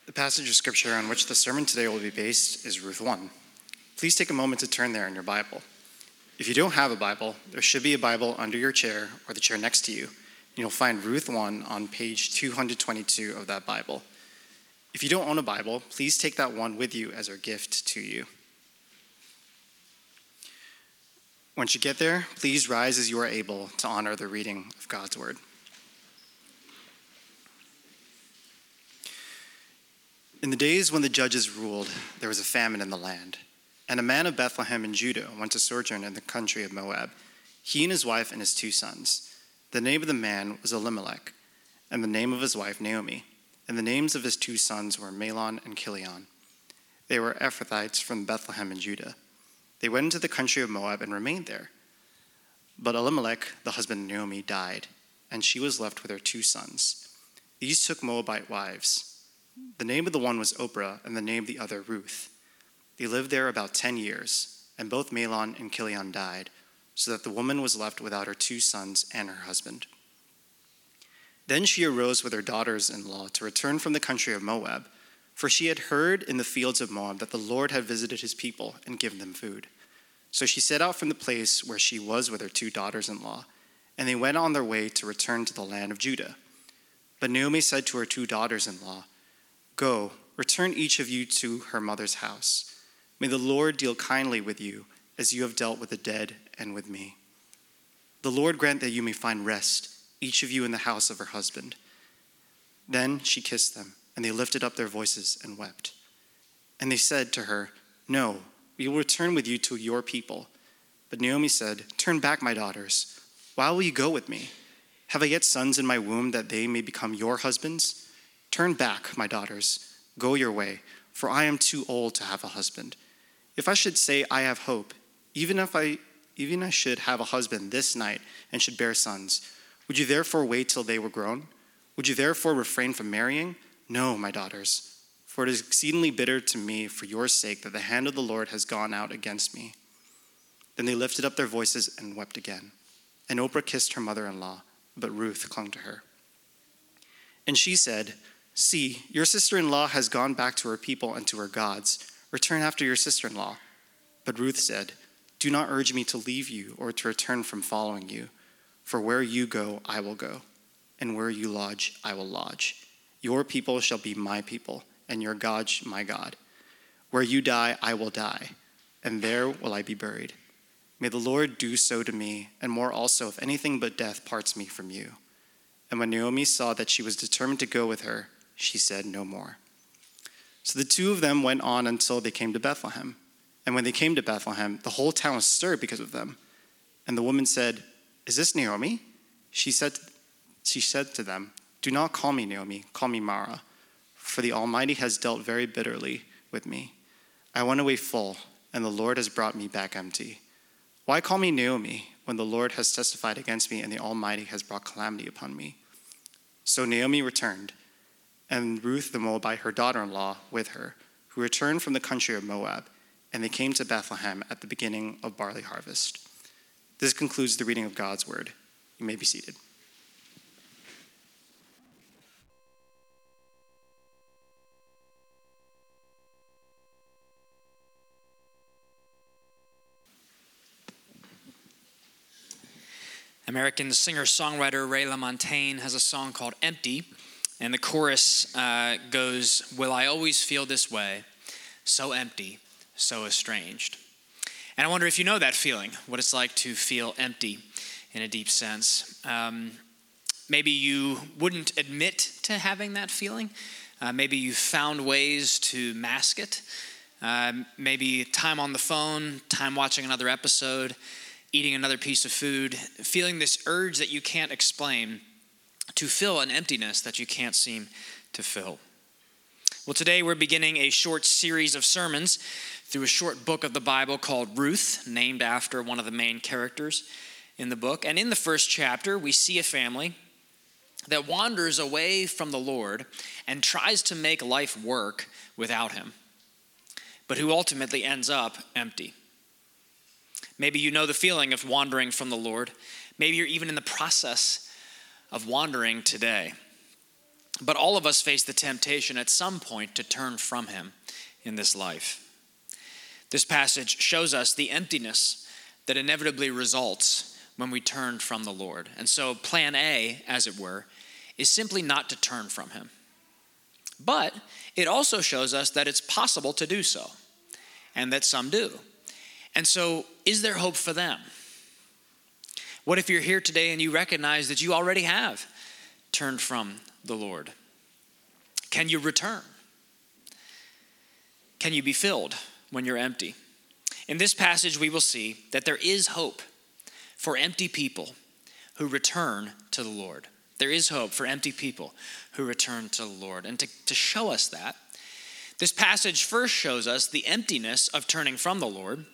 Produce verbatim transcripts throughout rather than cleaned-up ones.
The passage of scripture on which the sermon today will be based is Ruth one. Please take a moment to turn there in your Bible. If you don't have a Bible, there should be a Bible under your chair or the chair next to you. You'll find Ruth one on page two hundred twenty-two of that Bible. If you don't own a Bible, please take that one with you as our gift to you. Once you get there, please rise as you are able to honor the reading of God's word. In the days when the judges ruled, there was a famine in the land. And a man of Bethlehem in Judah went to sojourn in the country of Moab, he and his wife and his two sons. The name of the man was Elimelech, and the name of his wife Naomi. And the names of his two sons were Mahlon and Chilion. They were Ephrathites from Bethlehem in Judah. They went into the country of Moab and remained there. But Elimelech, the husband of Naomi, died, and she was left with her two sons. These took Moabite wives. The name of the one was Oprah, and the name of the other Ruth. They lived there about ten years, and both Mahlon and Chilion died, so that the woman was left without her two sons and her husband. Then she arose with her daughters-in-law to return from the country of Moab, for she had heard in the fields of Moab that the Lord had visited his people and given them food. So she set out from the place where she was with her two daughters-in-law, and they went on their way to return to the land of Judah. But Naomi said to her two daughters-in-law, "Go, return each of you to her mother's house. May the Lord deal kindly with you, as you have dealt with the dead and with me. The Lord grant that you may find rest, each of you in the house of her husband." Then she kissed them, and they lifted up their voices and wept. And they said to her, "No, we will return with you to your people." But Naomi said, "Turn back, my daughters. Why will you go with me? Have I yet sons in my womb that they may become your husbands? Turn back, my daughters, go your way, for I am too old to have a husband. If I should say I have hope, even if I even I should have a husband this night and should bear sons, would you therefore wait till they were grown? Would you therefore refrain from marrying? No, my daughters, for it is exceedingly bitter to me for your sake that the hand of the Lord has gone out against me." Then they lifted up their voices and wept again. And Oprah kissed her mother-in-law, but Ruth clung to her. And she said, "See, your sister-in-law has gone back to her people and to her gods. Return after your sister-in-law." But Ruth said, "Do not urge me to leave you or to return from following you. For where you go, I will go, and where you lodge, I will lodge. Your people shall be my people, and your God my God. Where you die, I will die, and there will I be buried. May the Lord do so to me, and more also, if anything but death parts me from you." And when Naomi saw that she was determined to go with her, she said no more. So the two of them went on until they came to Bethlehem. And when they came to Bethlehem, the whole town was stirred because of them. And the woman said, "Is this Naomi?" She said, she said to them, "Do not call me Naomi, call me Mara, for the Almighty has dealt very bitterly with me. I went away full, and the Lord has brought me back empty. Why call me Naomi, when the Lord has testified against me, and the Almighty has brought calamity upon me?" So Naomi returned, and Ruth the Moabite, her daughter-in-law, with her, who returned from the country of Moab, and they came to Bethlehem at the beginning of barley harvest. This concludes the reading of God's word. You may be seated. American singer-songwriter Ray LaMontagne has a song called "Empty," and the chorus uh, goes, "Will I always feel this way, so empty, so estranged?" And I wonder if you know that feeling, what it's like to feel empty in a deep sense. Um, maybe you wouldn't admit to having that feeling. Uh, maybe you've found ways to mask it. Uh, maybe time on the phone, time watching another episode, eating another piece of food, feeling this urge that you can't explain to fill an emptiness that you can't seem to fill. Well, today we're beginning a short series of sermons through a short book of the Bible called Ruth, named after one of the main characters in the book. And in the first chapter, we see a family that wanders away from the Lord and tries to make life work without him, but who ultimately ends up empty. Maybe you know the feeling of wandering from the Lord. Maybe you're even in the process of wandering today. But all of us face the temptation at some point to turn from him in this life. This passage shows us the emptiness that inevitably results when we turn from the Lord. And so plan A, as it were, is simply not to turn from him. But it also shows us that it's possible to do so, and that some do. And so, is there hope for them? What if you're here today and you recognize that you already have turned from the Lord? Can you return? Can you be filled when you're empty? In this passage, we will see that there is hope for empty people who return to the Lord. There is hope for empty people who return to the Lord. And to, to show us that, this passage first shows us the emptiness of turning from the Lord.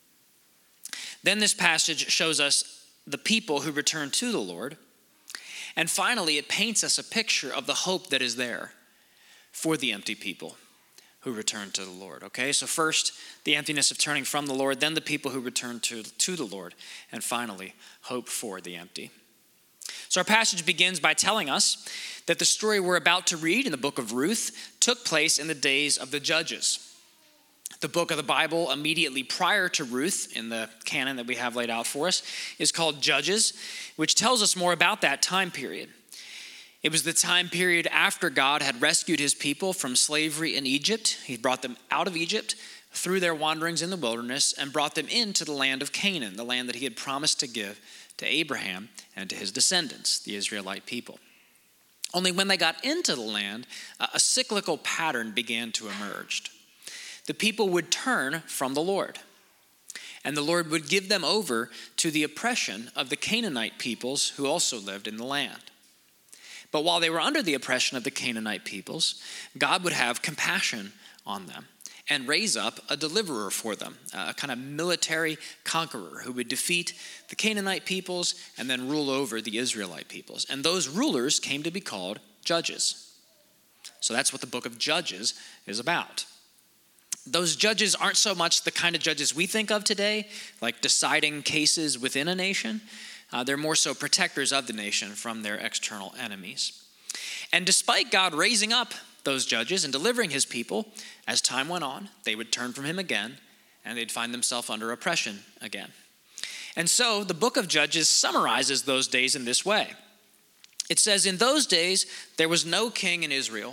Then this passage shows us the people who return to the Lord. And finally, it paints us a picture of the hope that is there for the empty people who return to the Lord. Okay, so first, the emptiness of turning from the Lord, then the people who return to, to the Lord, and finally, hope for the empty. So our passage begins by telling us that the story we're about to read in the book of Ruth took place in the days of the Judges. The book of the Bible immediately prior to Ruth in the canon that we have laid out for us is called Judges, which tells us more about that time period. It was the time period after God had rescued his people from slavery in Egypt. He brought them out of Egypt through their wanderings in the wilderness and brought them into the land of Canaan, the land that he had promised to give to Abraham and to his descendants, the Israelite people. Only when they got into the land, a cyclical pattern began to emerge. The people would turn from the Lord, and the Lord would give them over to the oppression of the Canaanite peoples who also lived in the land. But while they were under the oppression of the Canaanite peoples, God would have compassion on them and raise up a deliverer for them, a kind of military conqueror who would defeat the Canaanite peoples and then rule over the Israelite peoples. And those rulers came to be called judges. So that's what the book of Judges is about. Those judges aren't so much the kind of judges we think of today, like deciding cases within a nation. Uh, they're more so protectors of the nation from their external enemies. And despite God raising up those judges and delivering his people, as time went on, they would turn from him again, and they'd find themselves under oppression again. And so the book of Judges summarizes those days in this way. It says, in those days, there was no king in Israel.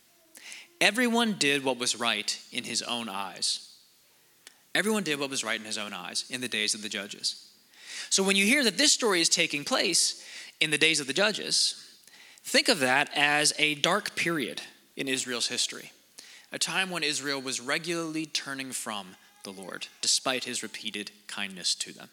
Everyone did what was right in his own eyes. Everyone did what was right in his own eyes in the days of the Judges. So when you hear that this story is taking place in the days of the Judges, think of that as a dark period in Israel's history, a time when Israel was regularly turning from the Lord, despite his repeated kindness to them.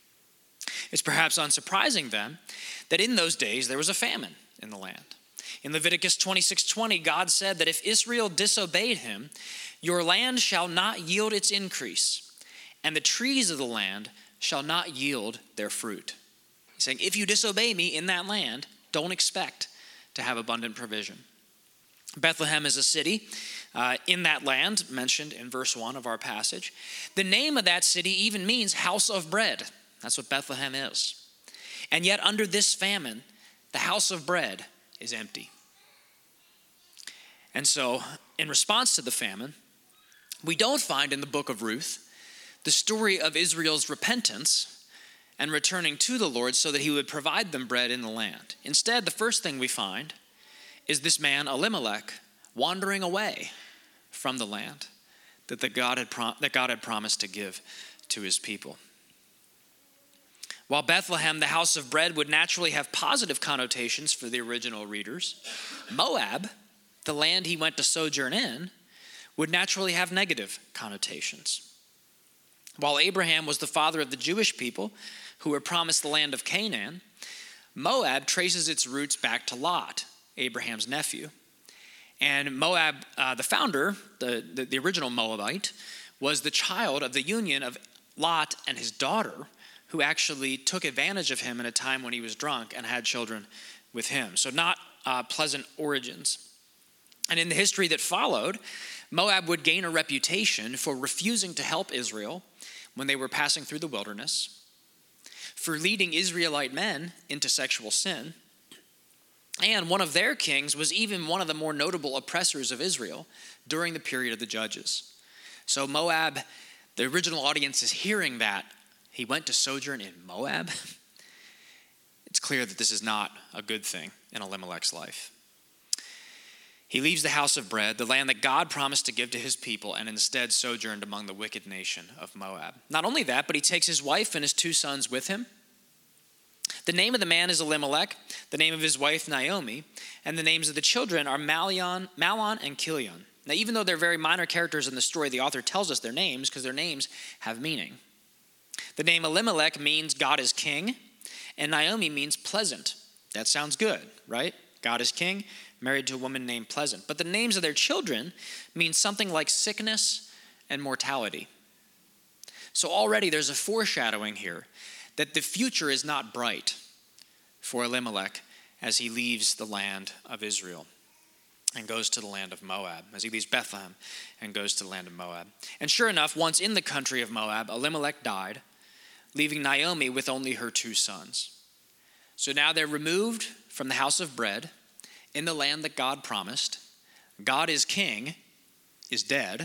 It's perhaps unsurprising then that in those days there was a famine in the land. In Leviticus twenty-six twenty, God said that if Israel disobeyed him, your land shall not yield its increase, and the trees of the land shall not yield their fruit. He's saying, if you disobey me in that land, don't expect to have abundant provision. Bethlehem is a city uh, in that land, mentioned in verse one of our passage. The name of that city even means house of bread. That's what Bethlehem is. And yet under this famine, the house of bread is empty. And so, in response to the famine, we don't find in the book of Ruth the story of Israel's repentance and returning to the Lord so that he would provide them bread in the land. Instead, the first thing we find is this man Elimelech wandering away from the land that, the God, had prom- that God had promised to give to his people. While Bethlehem, the house of bread, would naturally have positive connotations for the original readers, Moab, the land he went to sojourn in, would naturally have negative connotations. While Abraham was the father of the Jewish people who were promised the land of Canaan, Moab traces its roots back to Lot, Abraham's nephew. And Moab, uh, the founder, the, the, the original Moabite, was the child of the union of Lot and his daughter, who actually took advantage of him in a time when he was drunk and had children with him. So not uh, pleasant origins. And in the history that followed, Moab would gain a reputation for refusing to help Israel when they were passing through the wilderness, for leading Israelite men into sexual sin, And one of their kings was even one of the more notable oppressors of Israel during the period of the judges. So Moab, the original audience is hearing that he went to sojourn in Moab. It's clear that this is not a good thing in Elimelech's life. He leaves the house of bread, the land that God promised to give to his people, and instead sojourned among the wicked nation of Moab. Not only that, but he takes his wife and his two sons with him. The name of the man is Elimelech, the name of his wife Naomi, and the names of the children are Malion, Malon and Kilion. Now, even though they're very minor characters in the story, the author tells us their names because their names have meaning. The name Elimelech means God is king, and Naomi means pleasant. That sounds good, right? God is king, married to a woman named Pleasant. But the names of their children mean something like sickness and mortality. So already there's a foreshadowing here that the future is not bright for Elimelech as he leaves the land of Israel and goes to the land of Moab, as he leaves Bethlehem and goes to the land of Moab. And sure enough, once in the country of Moab, Elimelech died, leaving Naomi with only her two sons. So now they're removed from the house of bread in the land that God promised. God is king, is dead.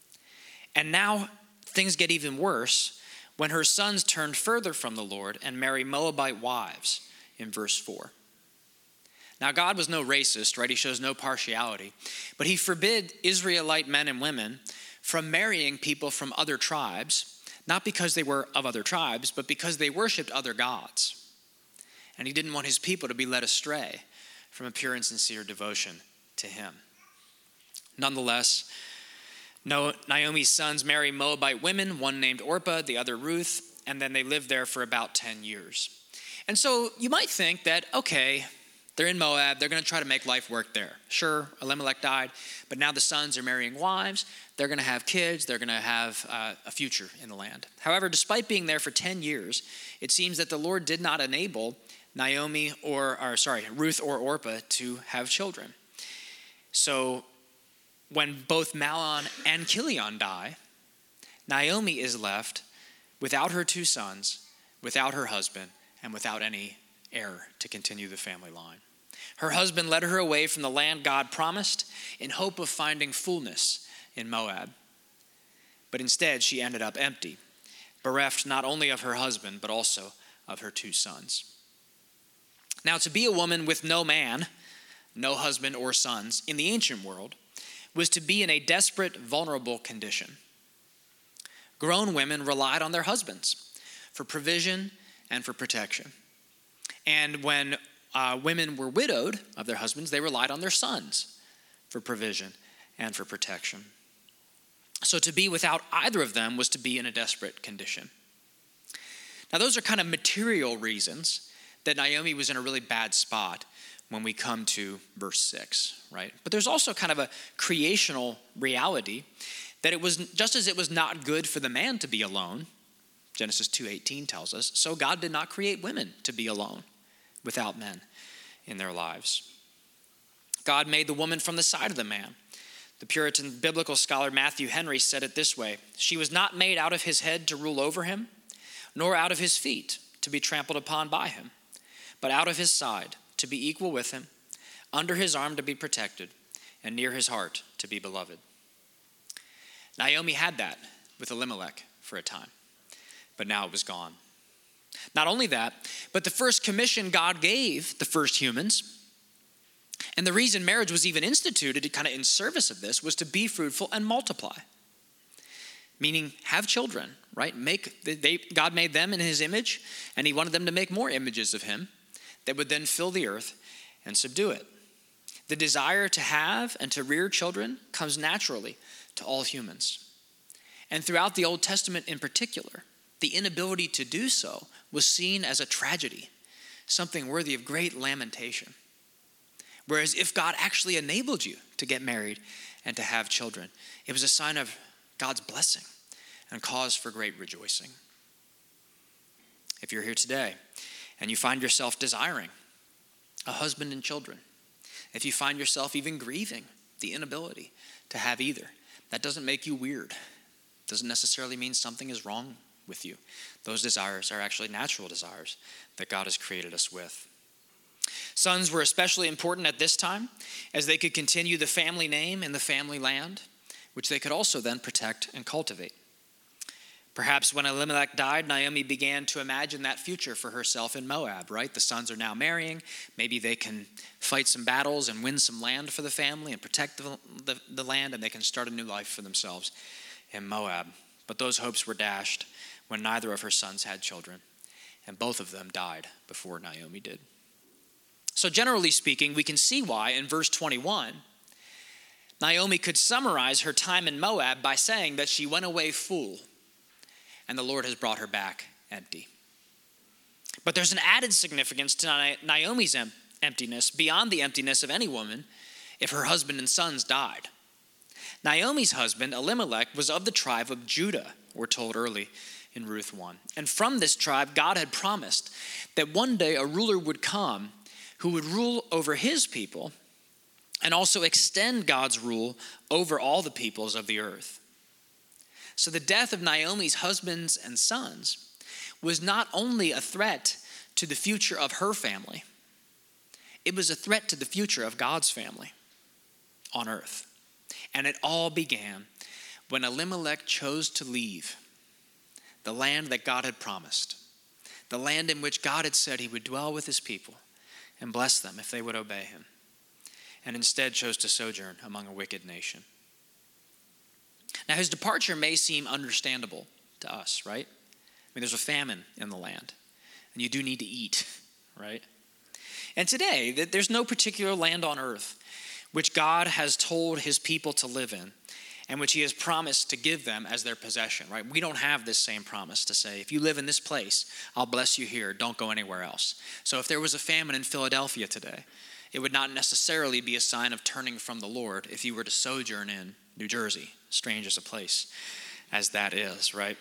And now things get even worse when her sons turn further from the Lord and marry Moabite wives in verse four. Now God was no racist, right? He shows no partiality. But he forbid Israelite men and women from marrying people from other tribes, not because they were of other tribes, but because they worshiped other gods. And he didn't want his people to be led astray from a pure and sincere devotion to him. Nonetheless, Naomi's sons marry Moabite women, one named Orpah, the other Ruth, and then they live there for about ten years. And so you might think that, okay, they're in Moab, they're going to try to make life work there. Sure, Elimelech died, but now the sons are marrying wives, they're going to have kids, they're going to have uh, a future in the land. However, despite being there for ten years, it seems that the Lord did not enable Naomi or, or sorry, Ruth or Orpah to have children. So when both Malon and Kilion die, Naomi is left without her two sons, without her husband, and without any heir to continue the family line. Her husband led her away from the land God promised in hope of finding fullness in Moab. But instead, she ended up empty, bereft not only of her husband, but also of her two sons. Now, to be a woman with no man, no husband or sons in the ancient world was to be in a desperate, vulnerable condition. Grown women relied on their husbands for provision and for protection. And when uh, women were widowed of their husbands, they relied on their sons for provision and for protection. So to be without either of them was to be in a desperate condition. Now, those are kind of material reasons that Naomi was in a really bad spot when we come to verse six, right? But there's also kind of a creational reality that it was just as it was not good for the man to be alone, Genesis two eighteen tells us, so God did not create women to be alone without men in their lives. God made the woman from the side of the man. The Puritan biblical scholar Matthew Henry said it this way: she was not made out of his head to rule over him, nor out of his feet to be trampled upon by him, but out of his side to be equal with him, under his arm to be protected, and near his heart to be beloved. Naomi had that with Elimelech for a time, but now it was gone. Not only that, but the first commission God gave the first humans, and the reason marriage was even instituted kind of in service of this, was to be fruitful and multiply. Meaning have children, right? Make they, God made them in his image, and he wanted them to make more images of him that would then fill the earth and subdue it. The desire to have and to rear children comes naturally to all humans. And throughout the Old Testament in particular, the inability to do so was seen as a tragedy, something worthy of great lamentation. Whereas if God actually enabled you to get married and to have children, it was a sign of God's blessing and cause for great rejoicing. If you're here today and you find yourself desiring a husband and children, if you find yourself even grieving the inability to have either, that doesn't make you weird. It doesn't necessarily mean something is wrong with you. Those desires are actually natural desires that God has created us with. Sons were especially important at this time, as they could continue the family name and the family land, which they could also then protect and cultivate. Perhaps when Elimelech died, Naomi began to imagine that future for herself in Moab, right? The sons are now marrying. Maybe they can fight some battles and win some land for the family and protect the, the, the land, and they can start a new life for themselves in Moab. But those hopes were dashed when neither of her sons had children, and both of them died before Naomi did. So generally speaking, we can see why in verse twenty-one, Naomi could summarize her time in Moab by saying that she went away full, and the Lord has brought her back empty. But there's an added significance to Naomi's em- emptiness beyond the emptiness of any woman if her husband and sons died. Naomi's husband, Elimelech, was of the tribe of Judah, we're told early in Ruth one. And from this tribe, God had promised that one day a ruler would come who would rule over his people and also extend God's rule over all the peoples of the earth. So the death of Naomi's husbands and sons was not only a threat to the future of her family, it was a threat to the future of God's family on earth. And it all began when Elimelech chose to leave the land that God had promised, the land in which God had said he would dwell with his people and bless them if they would obey him, and instead chose to sojourn among a wicked nation. Now, his departure may seem understandable to us, right? I mean, there's a famine in the land, and you do need to eat, right? And today, there's no particular land on earth which God has told his people to live in and which he has promised to give them as their possession, right? We don't have this same promise to say, if you live in this place, I'll bless you here, don't go anywhere else. So if there was a famine in Philadelphia today, it would not necessarily be a sign of turning from the Lord if you were to sojourn in New Jersey, strange as a place as that is, right?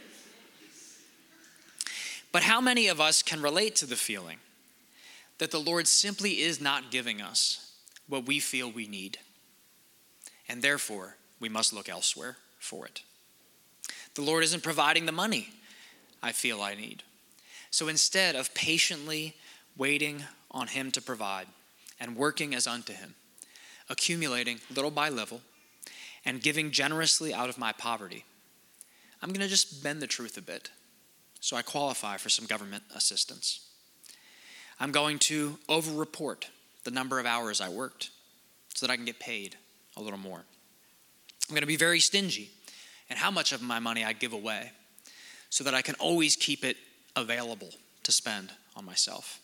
But how many of us can relate to the feeling that the Lord simply is not giving us what we feel we need, and therefore we must look elsewhere for it? The Lord isn't providing the money I feel I need. So instead of patiently waiting on him to provide and working as unto him, accumulating little by little and giving generously out of my poverty, I'm going to just bend the truth a bit so I qualify for some government assistance. I'm going to over-report the number of hours I worked so that I can get paid a little more. I'm going to be very stingy in how much of my money I give away so that I can always keep it available to spend on myself.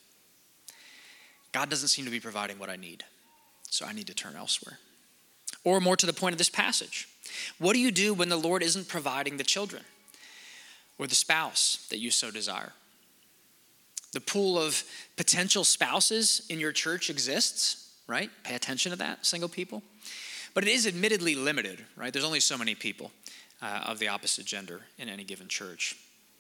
God doesn't seem to be providing what I need, so I need to turn elsewhere. Or more to the point of this passage, what do you do when the Lord isn't providing the children or the spouse that you so desire? The pool of potential spouses in your church exists, right? Pay attention to that, single people. But it is admittedly limited, right? There's only so many people uh, of the opposite gender in any given church.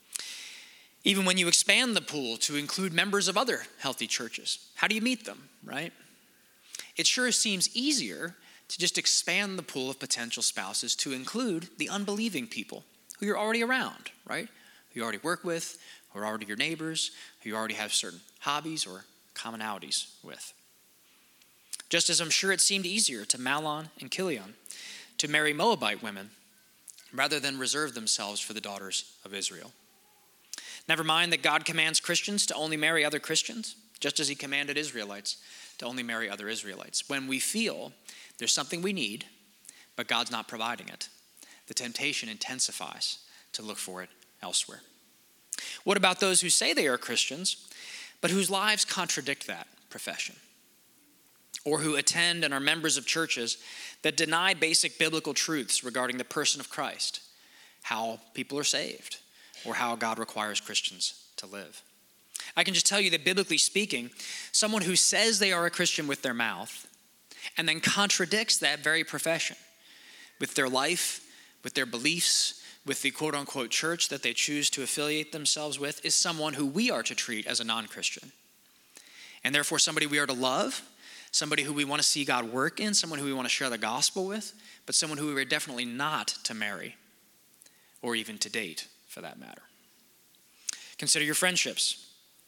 Even when you expand the pool to include members of other healthy churches, how do you meet them, right? It sure seems easier to just expand the pool of potential spouses to include the unbelieving people who you're already around, right? Who you already work with, who are already your neighbors, who you already have certain hobbies or commonalities with. Just as I'm sure it seemed easier to Mahlon and Chilion to marry Moabite women rather than reserve themselves for the daughters of Israel. Never mind that God commands Christians to only marry other Christians, just as he commanded Israelites to only marry other Israelites. When we feel there's something we need, but God's not providing it, the temptation intensifies to look for it elsewhere. What about those who say they are Christians, but whose lives contradict that profession? Or who attend and are members of churches that deny basic biblical truths regarding the person of Christ, how people are saved, or how God requires Christians to live. I can just tell you that biblically speaking, someone who says they are a Christian with their mouth and then contradicts that very profession with their life, with their beliefs, with the quote-unquote church that they choose to affiliate themselves with, is someone who we are to treat as a non-Christian. And therefore somebody we are to love, somebody who we want to see God work in, someone who we want to share the gospel with, but someone who we are definitely not to marry or even to date, for that matter. Consider your friendships.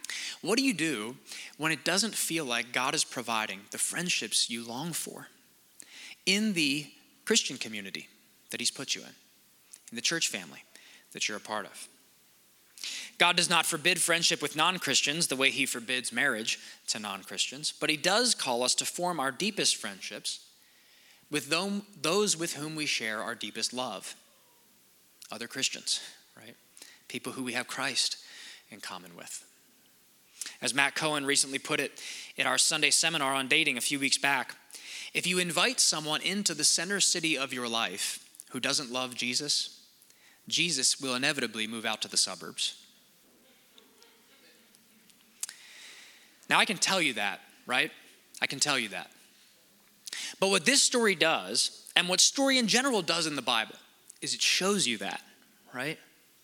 What do you do when it doesn't feel like God is providing the friendships you long for in the Christian community that he's put you in, in the church family that you're a part of? God does not forbid friendship with non-Christians the way he forbids marriage to non-Christians, but he does call us to form our deepest friendships with those with whom we share our deepest love. Other Christians, right? People who we have Christ in common with. As Matt Cohen recently put it in our Sunday seminar on dating a few weeks back, if you invite someone into the center city of your life who doesn't love Jesus, Jesus will inevitably move out to the suburbs. Now, I can tell you that, right? I can tell you that. But what this story does, and what story in general does in the Bible, is it shows you that, right?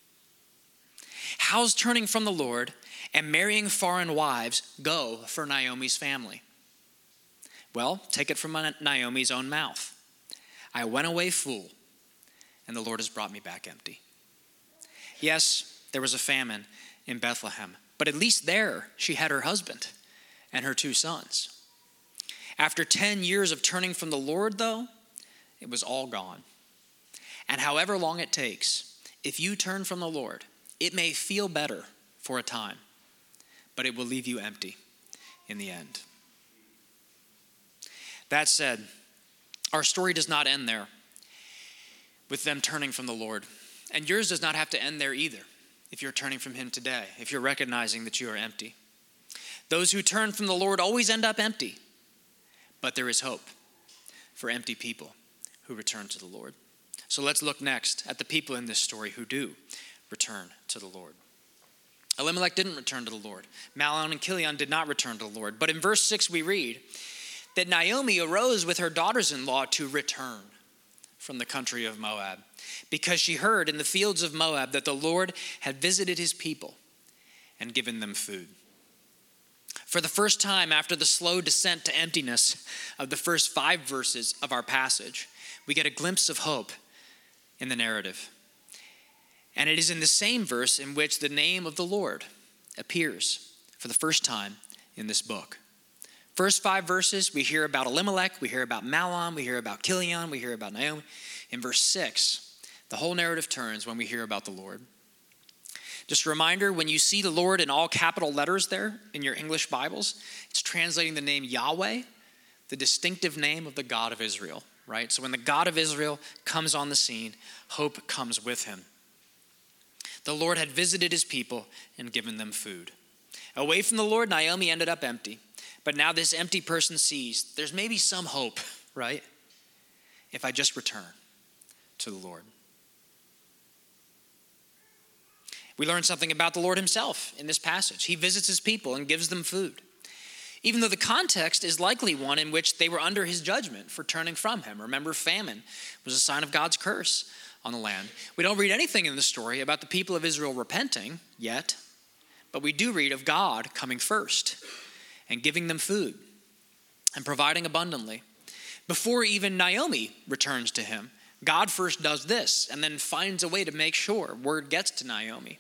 How's turning from the Lord and marrying foreign wives go for Naomi's family? Well, take it from Naomi's own mouth. I went away full, and the Lord has brought me back empty. Yes, there was a famine in Bethlehem, but at least there she had her husband and her two sons. After ten years of turning from the Lord, though, it was all gone. And however long it takes, if you turn from the Lord, it may feel better for a time, but it will leave you empty in the end. That said, our story does not end there with them turning from the Lord. And yours does not have to end there either if you're turning from him today, if you're recognizing that you are empty. Those who turn from the Lord always end up empty, but there is hope for empty people who return to the Lord. So let's look next at the people in this story who do return to the Lord. Elimelech didn't return to the Lord. Mahlon and Chilion did not return to the Lord. But in verse six we read that Naomi arose with her daughters-in-law to return from the country of Moab, because she heard in the fields of Moab that the Lord had visited his people and given them food. For the first time after the slow descent to emptiness of the first five verses of our passage, we get a glimpse of hope in the narrative. And it is in the same verse in which the name of the Lord appears for the first time in this book. First five verses, we hear about Elimelech, we hear about Mahlon, we hear about Chilion, we hear about Naomi. In verse six, the whole narrative turns when we hear about the Lord. Just a reminder, when you see the Lord in all capital letters there in your English Bibles, it's translating the name Yahweh, the distinctive name of the God of Israel, right? So when the God of Israel comes on the scene, hope comes with him. The Lord had visited his people and given them food. Away from the Lord, Naomi ended up empty. But now this empty person sees there's maybe some hope, right? If I just return to the Lord. We learn something about the Lord himself in this passage. He visits his people and gives them food, even though the context is likely one in which they were under his judgment for turning from him. Remember, famine was a sign of God's curse on the land. We don't read anything in the story about the people of Israel repenting yet, but we do read of God coming first and giving them food and providing abundantly. Before even Naomi returns to him, God first does this and then finds a way to make sure word gets to Naomi.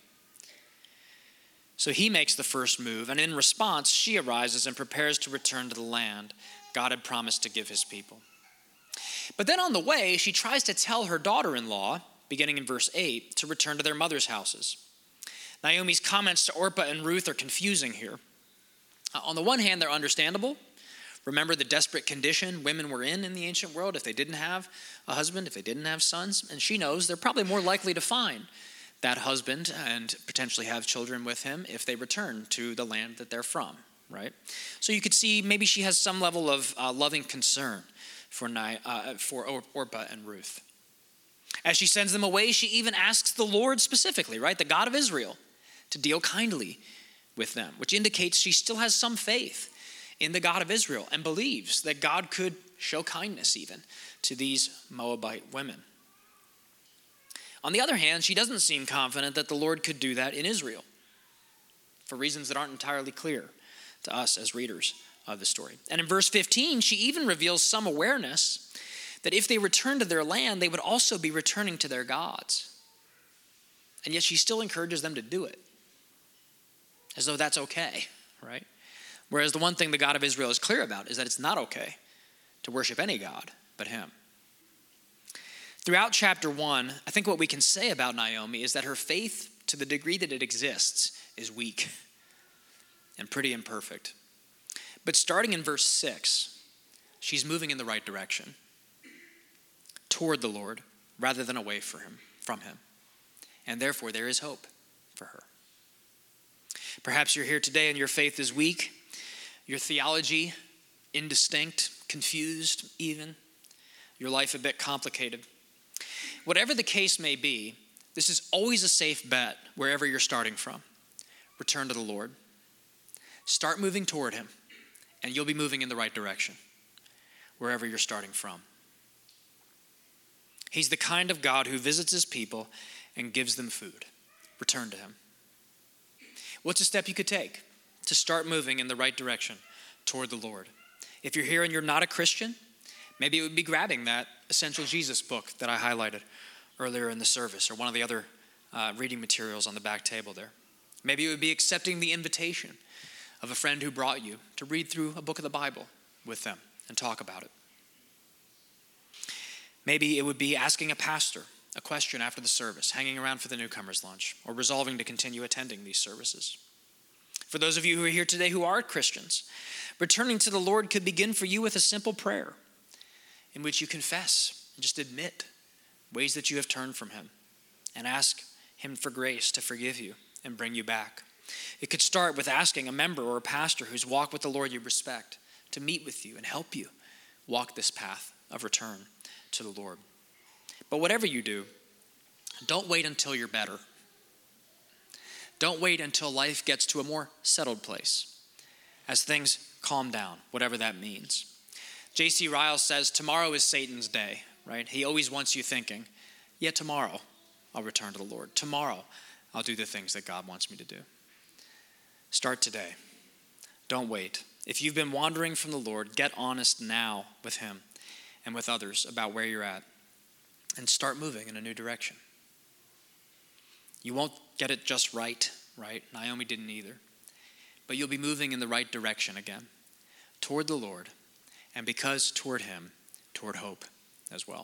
So he makes the first move, and in response, she arises and prepares to return to the land God had promised to give his people. But then on the way, she tries to tell her daughter-in-law, beginning in verse eight, to return to their mother's houses. Naomi's comments to Orpah and Ruth are confusing here. On the one hand, they're understandable. Remember the desperate condition women were in in the ancient world if they didn't have a husband, if they didn't have sons. And she knows they're probably more likely to find that husband and potentially have children with him if they return to the land that they're from, right? So you could see maybe she has some level of uh, loving concern for, uh, for Orpah and Ruth. As she sends them away, she even asks the Lord specifically, right, the God of Israel, to deal kindly with them, which indicates she still has some faith in the God of Israel and believes that God could show kindness even to these Moabite women. On the other hand, she doesn't seem confident that the Lord could do that in Israel for reasons that aren't entirely clear to us as readers of the story. And in verse fifteen, she even reveals some awareness that if they return to their land, they would also be returning to their gods. And yet she still encourages them to do it. as though that's okay, right? Whereas the one thing the God of Israel is clear about is that it's not okay to worship any God but him. Throughout chapter one, I think what we can say about Naomi is that her faith, to the degree that it exists, is weak and pretty imperfect. But starting in verse six, she's moving in the right direction, toward the Lord rather than away from him, from him. And therefore there is hope for her. Perhaps you're here today and your faith is weak, your theology indistinct, confused even, your life a bit complicated. Whatever the case may be, this is always a safe bet wherever you're starting from. Return to the Lord. Start moving toward him, and you'll be moving in the right direction wherever you're starting from. He's the kind of God who visits his people and gives them food. Return to him. What's a step you could take to start moving in the right direction toward the Lord? If you're here and you're not a Christian, maybe it would be grabbing that Essential Jesus book that I highlighted earlier in the service, or one of the other uh, reading materials on the back table there. Maybe it would be accepting the invitation of a friend who brought you to read through a book of the Bible with them and talk about it. Maybe it would be asking a pastor a question after the service, hanging around for the newcomers' lunch, or resolving to continue attending these services. For those of you who are here today who are Christians, returning to the Lord could begin for you with a simple prayer in which you confess and just admit ways that you have turned from him and ask him for grace to forgive you and bring you back. It could start with asking a member or a pastor whose walk with the Lord you respect to meet with you and help you walk this path of return to the Lord. But whatever you do, don't wait until you're better. Don't wait until life gets to a more settled place, as things calm down, whatever that means. J C Ryle says, tomorrow is Satan's day, right? He always wants you thinking, yeah, tomorrow I'll return to the Lord. Tomorrow I'll do the things that God wants me to do. Start today. Don't wait. If you've been wandering from the Lord, get honest now with him and with others about where you're at, and start moving in a new direction. You won't get it just right, right? Naomi didn't either. But you'll be moving in the right direction again, toward the Lord, and because toward him, toward hope as well.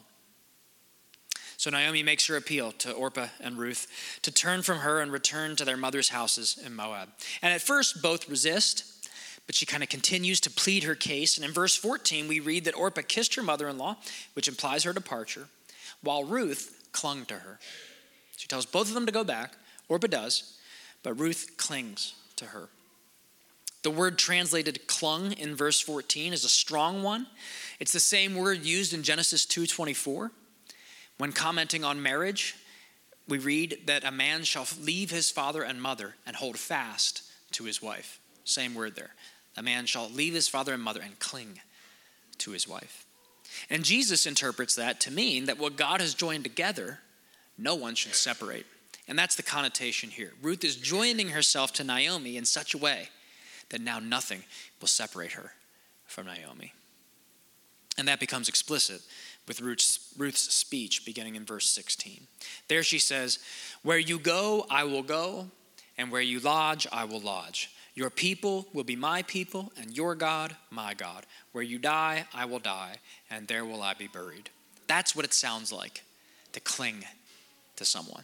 So Naomi makes her appeal to Orpah and Ruth to turn from her and return to their mother's houses in Moab. And at first, both resist, but she kind of continues to plead her case. And in verse fourteen, we read that Orpah kissed her mother-in-law, which implies her departure, while Ruth clung to her. She tells both of them to go back. Orpah does, but Ruth clings to her. The word translated clung in verse fourteen is a strong one. It's the same word used in Genesis two twenty-four. When commenting on marriage, we read that a man shall leave his father and mother and hold fast to his wife. Same word there. A man shall leave his father and mother and cling to his wife. And Jesus interprets that to mean that what God has joined together, no one should separate. And that's the connotation here. Ruth is joining herself to Naomi in such a way that now nothing will separate her from Naomi. And that becomes explicit with Ruth's, Ruth's speech beginning in verse sixteen. There she says, where you go, I will go, and where you lodge, I will lodge. Your people will be my people, and your God, my God. Where you die, I will die, and there will I be buried. That's what it sounds like to cling to someone.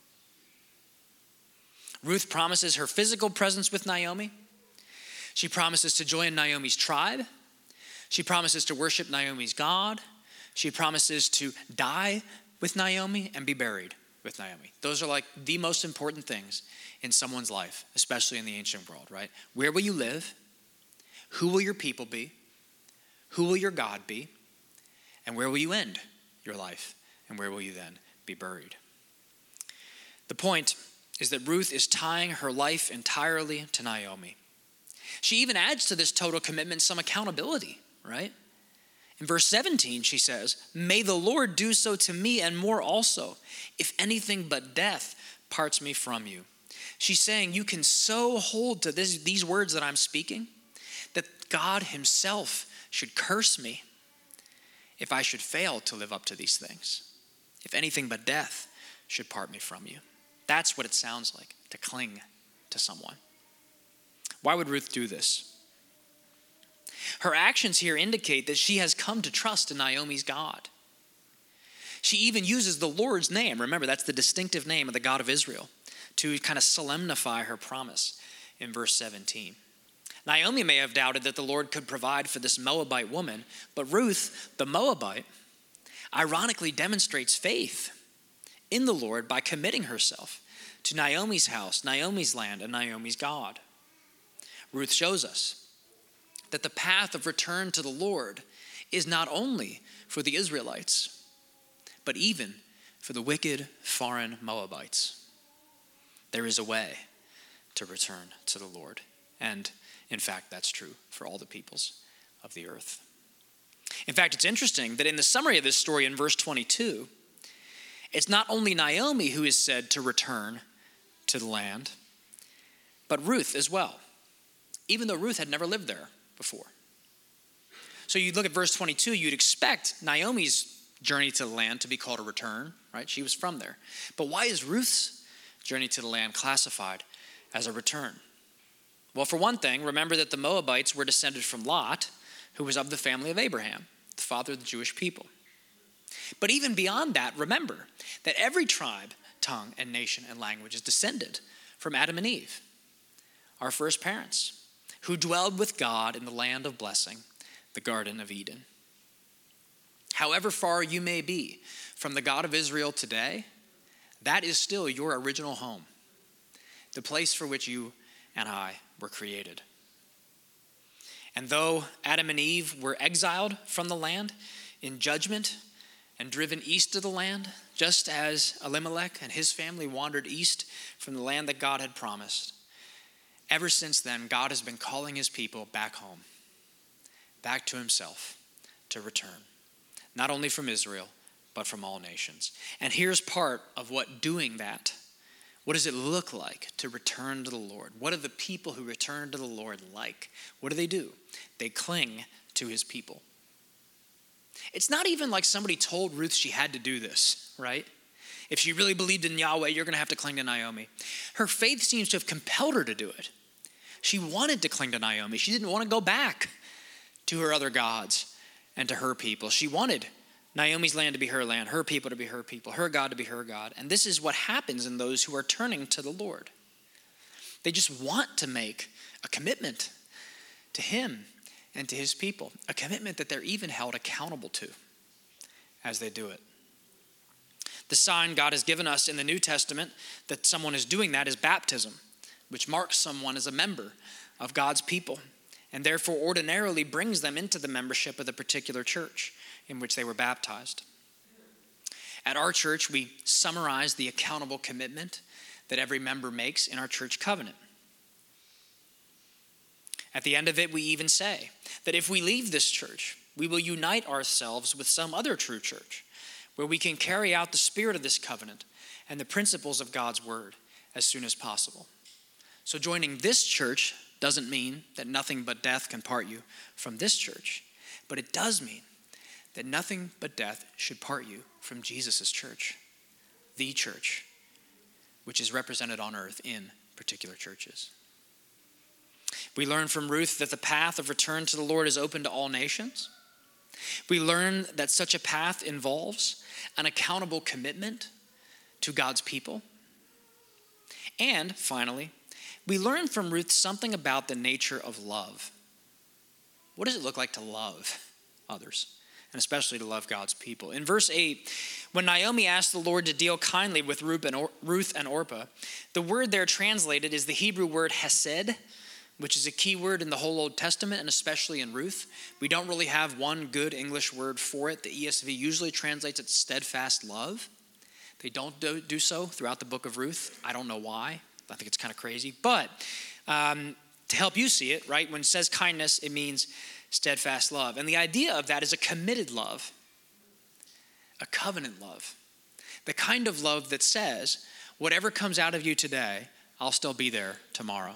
Ruth promises her physical presence with Naomi. She promises to join Naomi's tribe. She promises to worship Naomi's God. She promises to die with Naomi and be buried with Naomi. Those are like the most important things in someone's life, especially in the ancient world, right? Where will you live? Who will your people be? Who will your God be? And where will you end your life? And where will you then be buried? The point is that Ruth is tying her life entirely to Naomi. She even adds to this total commitment some accountability, right? In verse seventeen, she says, may the Lord do so to me and more also, if anything but death parts me from you. She's saying you can so hold to this, these words that I'm speaking that God himself should curse me if I should fail to live up to these things. If anything but death should part me from you. That's what it sounds like to cling to someone. Why would Ruth do this? Her actions here indicate that she has come to trust in Naomi's God. She even uses the Lord's name. Remember, that's the distinctive name of the God of Israel, to kind of solemnify her promise in verse seventeen. Naomi may have doubted that the Lord could provide for this Moabite woman, but Ruth, the Moabite, ironically demonstrates faith in the Lord by committing herself to Naomi's house, Naomi's land, and Naomi's God. Ruth shows us that the path of return to the Lord is not only for the Israelites, but even for the wicked foreign Moabites. There is a way to return to the Lord. And in fact, that's true for all the peoples of the earth. In fact, it's interesting that in the summary of this story in verse twenty-two, it's not only Naomi who is said to return to the land, but Ruth as well, even though Ruth had never lived there before. So you look at verse twenty-two, you'd expect Naomi's journey to the land to be called a return, right? She was from there. But why is Ruth's journey to the land classified as a return? Well, for one thing, remember that the Moabites were descended from Lot, who was of the family of Abraham, the father of the Jewish people. But even beyond that, remember that every tribe, tongue, and nation and language is descended from Adam and Eve, our first parents, who dwelled with God in the land of blessing, the Garden of Eden. However far you may be from the God of Israel today, that is still your original home, the place for which you and I were created. And though Adam and Eve were exiled from the land in judgment and driven east of the land, just as Elimelech and his family wandered east from the land that God had promised, ever since then, God has been calling his people back home, back to himself, to return, not only from Israel, but from all nations. And here's part of what doing that, what does it look like to return to the Lord? What are the people who return to the Lord like? What do they do? They cling to his people. It's not even like somebody told Ruth she had to do this, right? If she really believed in Yahweh, you're going to have to cling to Naomi. Her faith seems to have compelled her to do it. She wanted to cling to Naomi. She didn't want to go back to her other gods and to her people. She wanted Naomi's land to be her land, her people to be her people, her God to be her God. And this is what happens in those who are turning to the Lord. They just want to make a commitment to him and to his people, a commitment that they're even held accountable to as they do it. The sign God has given us in the New Testament that someone is doing that is baptism, which marks someone as a member of God's people and therefore ordinarily brings them into the membership of the particular church in which they were baptized. At our church, we summarize the accountable commitment that every member makes in our church covenant. At the end of it, we even say that if we leave this church, we will unite ourselves with some other true church where we can carry out the spirit of this covenant and the principles of God's word as soon as possible. So joining this church doesn't mean that nothing but death can part you from this church, but it does mean that nothing but death should part you from Jesus' church, the church, which is represented on earth in particular churches. We learn from Ruth that the path of return to the Lord is open to all nations. We learn that such a path involves an accountable commitment to God's people. And finally, we learn from Ruth something about the nature of love. What does it look like to love others, and especially to love God's people? In verse eight, when Naomi asked the Lord to deal kindly with Ruth and Orpah, the word there translated is the Hebrew word hesed, which is a key word in the whole Old Testament and especially in Ruth. We don't really have one good English word for it. The E S V usually translates it steadfast love. They don't do, do so throughout the book of Ruth. I don't know why. I think it's kind of crazy. But um, to help you see it, right, when it says kindness, it means steadfast love. And the idea of that is a committed love, a covenant love, the kind of love that says, whatever comes out of you today, I'll still be there tomorrow.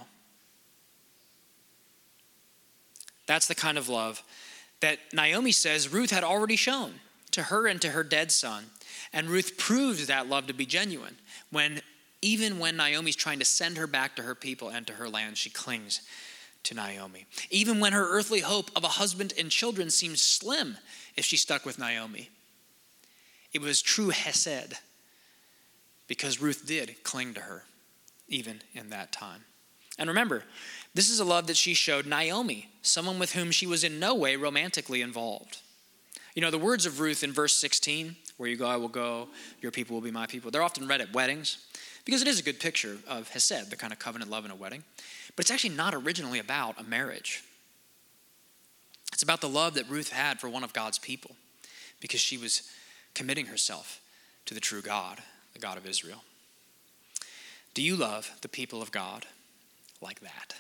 That's the kind of love that Naomi says Ruth had already shown to her and to her dead son. And Ruth proved that love to be genuine when, even when Naomi's trying to send her back to her people and to her land, she clings to Naomi, even when her earthly hope of a husband and children seemed slim if she stuck with Naomi. It was true hesed because Ruth did cling to her, even in that time. And remember, this is a love that she showed Naomi, someone with whom she was in no way romantically involved. You know, the words of Ruth in verse sixteen, where you go, I will go, your people will be my people, they're often read at weddings because it is a good picture of hesed, the kind of covenant love in a wedding. But it's actually not originally about a marriage. It's about the love that Ruth had for one of God's people because she was committing herself to the true God, the God of Israel. Do you love the people of God like that?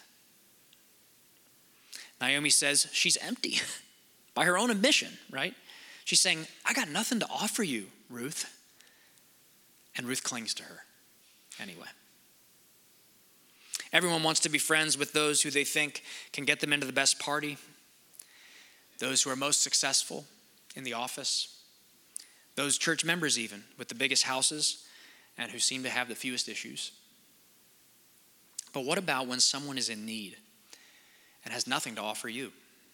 Naomi says she's empty by her own admission, right? She's saying, I got nothing to offer you, Ruth. And Ruth clings to her anyway. Everyone wants to be friends with those who they think can get them into the best party, those who are most successful in the office, those church members even with the biggest houses and who seem to have the fewest issues. But what about when someone is in need and has nothing to offer you?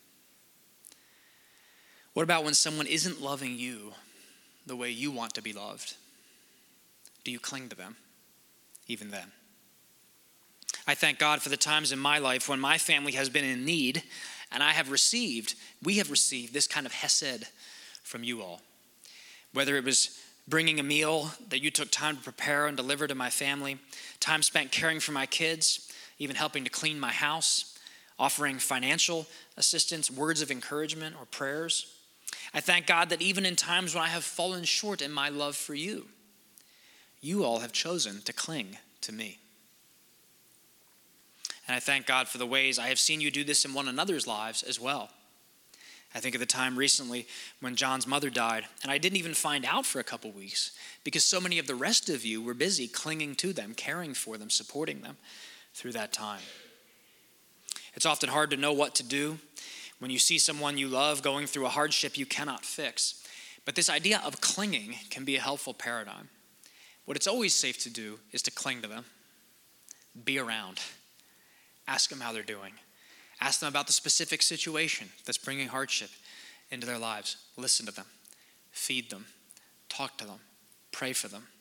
What about when someone isn't loving you the way you want to be loved? Do you cling to them even then? I thank God for the times in my life when my family has been in need and I have received, we have received this kind of hesed from you all. Whether it was bringing a meal that you took time to prepare and deliver to my family, time spent caring for my kids, even helping to clean my house, offering financial assistance, words of encouragement, or prayers. I thank God that even in times when I have fallen short in my love for you, you all have chosen to cling to me. And I thank God for the ways I have seen you do this in one another's lives as well. I think of the time recently when John's mother died, and I didn't even find out for a couple weeks because so many of the rest of you were busy clinging to them, caring for them, supporting them through that time. It's often hard to know what to do when you see someone you love going through a hardship you cannot fix. But this idea of clinging can be a helpful paradigm. What it's always safe to do is to cling to them, be around, ask them how they're doing. Ask them about the specific situation that's bringing hardship into their lives. Listen to them. Feed them. Talk to them. Pray for them.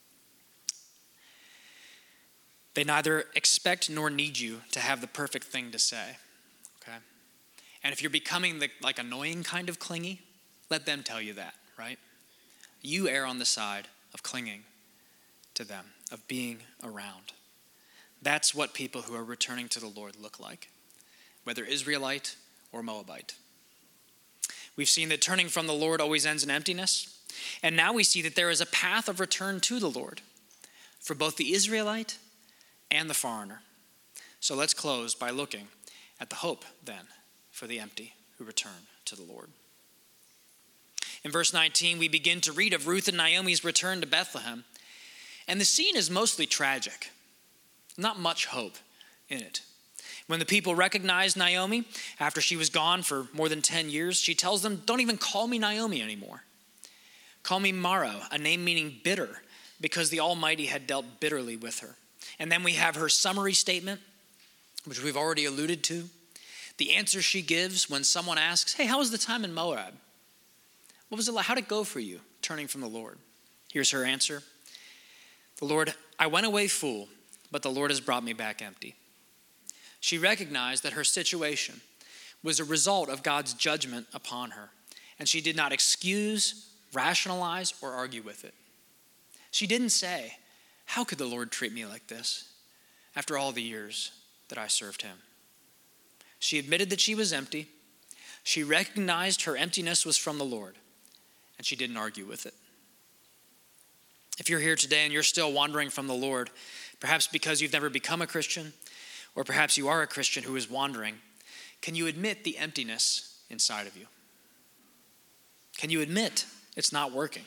They neither expect nor need you to have the perfect thing to say. Okay? And if you're becoming the like annoying kind of clingy, let them tell you that, right? You err on the side of clinging to them, of being around. That's what people who are returning to the Lord look like, whether Israelite or Moabite. We've seen that turning from the Lord always ends in emptiness, and now we see that there is a path of return to the Lord for both the Israelite and the foreigner. So let's close by looking at the hope then for the empty who return to the Lord. In verse nineteen, we begin to read of Ruth and Naomi's return to Bethlehem, and the scene is mostly tragic. Not much hope in it. When the people recognize Naomi, after she was gone for more than ten years, she tells them, don't even call me Naomi anymore. Call me Maro, a name meaning bitter, because the Almighty had dealt bitterly with her. And then we have her summary statement, which we've already alluded to. The answer she gives when someone asks, hey, how was the time in Moab? What was it like? How'd it go for you turning from the Lord? Here's her answer. The Lord, I went away full, but the Lord has brought me back empty. She recognized that her situation was a result of God's judgment upon her, and she did not excuse, rationalize, or argue with it. She didn't say, how could the Lord treat me like this after all the years that I served him? She admitted that she was empty. She recognized her emptiness was from the Lord, and she didn't argue with it. If you're here today and you're still wandering from the Lord, perhaps because you've never become a Christian, or perhaps you are a Christian who is wandering, can you admit the emptiness inside of you? Can you admit it's not working?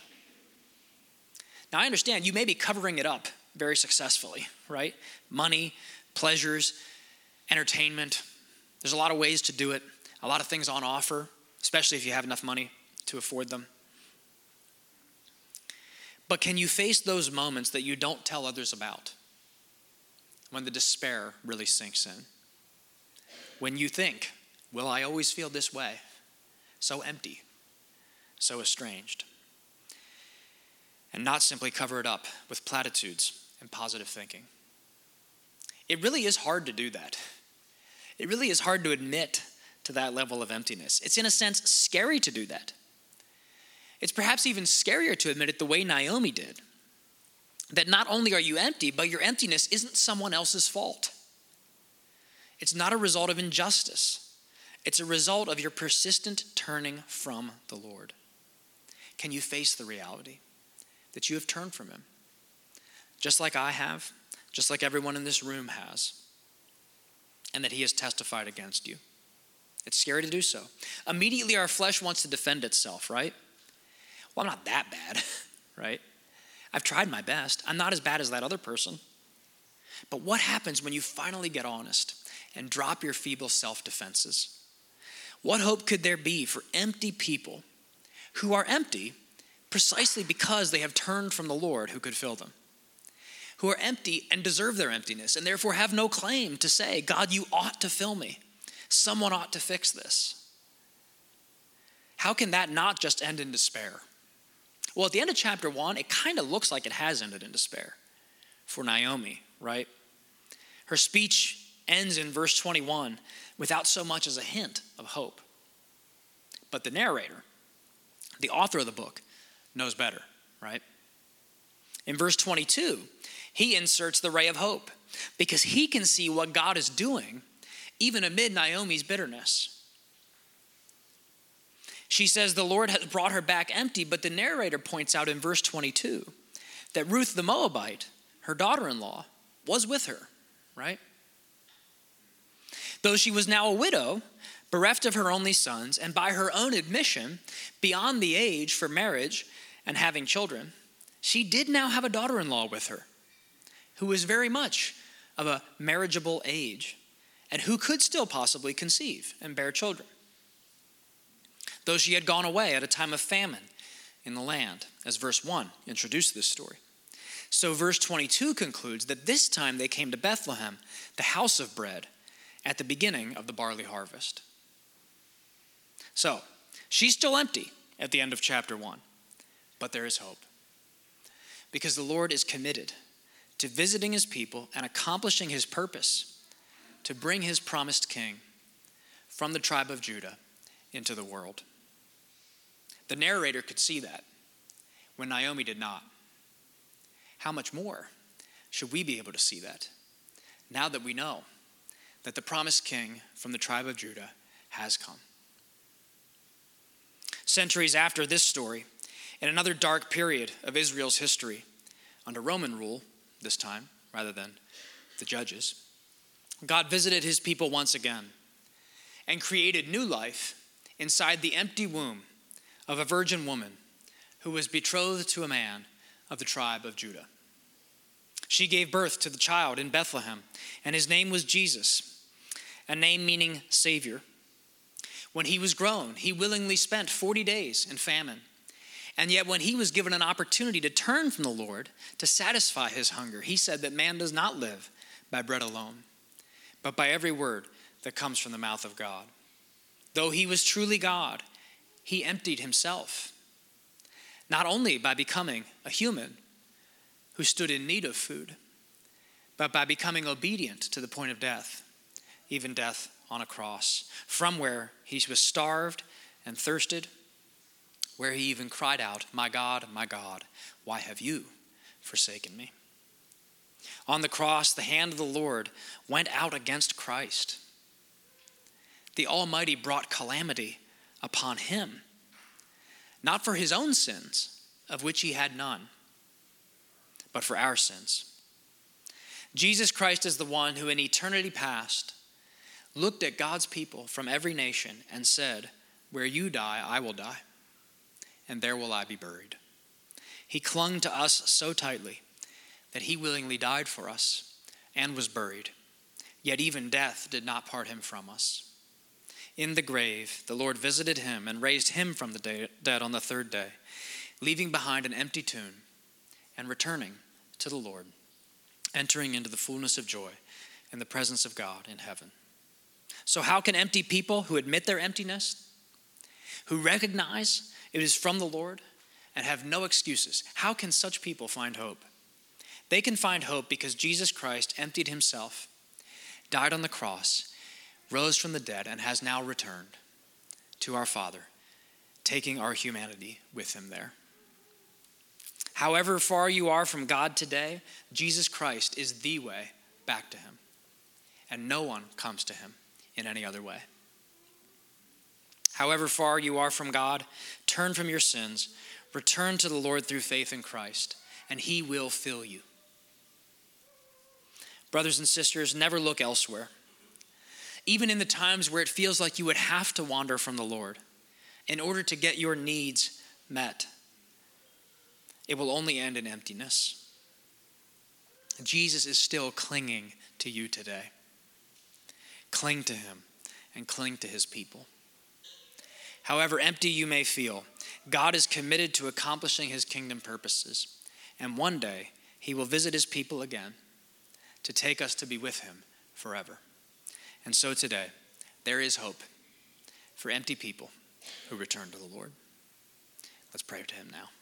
Now, I understand you may be covering it up very successfully, right? Money, pleasures, entertainment. There's a lot of ways to do it, a lot of things on offer, especially if you have enough money to afford them. But can you face those moments that you don't tell others about when the despair really sinks in? when you think, will I always feel this way? So empty, so estranged. And not simply cover it up with platitudes and positive thinking. It really is hard to do that. It really is hard to admit to that level of emptiness. It's in a sense scary to do that. It's perhaps even scarier to admit it the way Naomi did. That not only are you empty, but your emptiness isn't someone else's fault. It's not a result of injustice. It's a result of your persistent turning from the Lord. Can you face the reality that you have turned from him? Just like I have, just like everyone in this room has, and that he has testified against you. It's scary to do so. Immediately our flesh wants to defend itself, right? Well, I'm not that bad, right? I've tried my best. I'm not as bad as that other person. But what happens when you finally get honest and drop your feeble self-defenses? What hope could there be for empty people who are empty precisely because they have turned from the Lord who could fill them? Who are empty and deserve their emptiness and therefore have no claim to say, God, you ought to fill me. Someone ought to fix this. How can that not just end in despair? Well, at the end of chapter one, it kind of looks like it has ended in despair for Naomi, right? Her speech ends in verse twenty-one without so much as a hint of hope. But the narrator, the author of the book, knows better, right? In verse twenty-two, he inserts the ray of hope because he can see what God is doing even amid Naomi's bitterness. She says the Lord has brought her back empty, but the narrator points out in verse twenty-two that Ruth the Moabite, her daughter-in-law, was with her, right? Though she was now a widow, bereft of her only sons, and by her own admission, beyond the age for marriage and having children, she did now have a daughter-in-law with her, who was very much of a marriageable age, and who could still possibly conceive and bear children. Though she had gone away at a time of famine in the land, as verse one introduced this story. So verse twenty-two concludes that this time they came to Bethlehem, the house of bread, at the beginning of the barley harvest. So, she's still empty at the end of chapter one, but there is hope. Because the Lord is committed to visiting his people and accomplishing his purpose to bring his promised king from the tribe of Judah into the world. The narrator could see that when Naomi did not. How much more should we be able to see that now that we know that the promised king from the tribe of Judah has come? Centuries after this story, in another dark period of Israel's history, under Roman rule this time, rather than the judges, God visited his people once again and created new life inside the empty womb of a virgin woman who was betrothed to a man of the tribe of Judah. She gave birth to the child in Bethlehem, and his name was Jesus, a name meaning Savior. When he was grown, he willingly spent forty days in famine. And yet when he was given an opportunity to turn from the Lord to satisfy his hunger, he said that man does not live by bread alone, but by every word that comes from the mouth of God. Though he was truly God, he emptied himself, not only by becoming a human who stood in need of food, but by becoming obedient to the point of death, even death on a cross, from where he was starved and thirsted, where he even cried out, "My God, my God, why have you forsaken me?" On the cross, the hand of the Lord went out against Christ. The Almighty brought calamity upon him, not for his own sins, of which he had none, but for our sins. Jesus Christ is the one who in eternity past looked at God's people from every nation and said, "Where you die, I will die, and there will I be buried." He clung to us so tightly that he willingly died for us and was buried. Yet even death did not part him from us. In the grave, the Lord visited him and raised him from the dead on the third day, leaving behind an empty tomb and returning to the Lord, entering into the fullness of joy in the presence of God in heaven. So how can empty people who admit their emptiness, who recognize it is from the Lord and have no excuses, how can such people find hope? They can find hope because Jesus Christ emptied himself, died on the cross, rose from the dead, and has now returned to our Father, taking our humanity with him there. However far you are from God today, Jesus Christ is the way back to him, and no one comes to him in any other way. However far you are from God, turn from your sins, return to the Lord through faith in Christ, and he will fill you. Brothers and sisters, never look elsewhere. Even in the times where it feels like you would have to wander from the Lord in order to get your needs met, it will only end in emptiness. Jesus is still clinging to you today. Cling to him and cling to his people. However empty you may feel, God is committed to accomplishing his kingdom purposes. And one day he will visit his people again to take us to be with him forever. And so today, there is hope for empty people who return to the Lord. Let's pray to him now.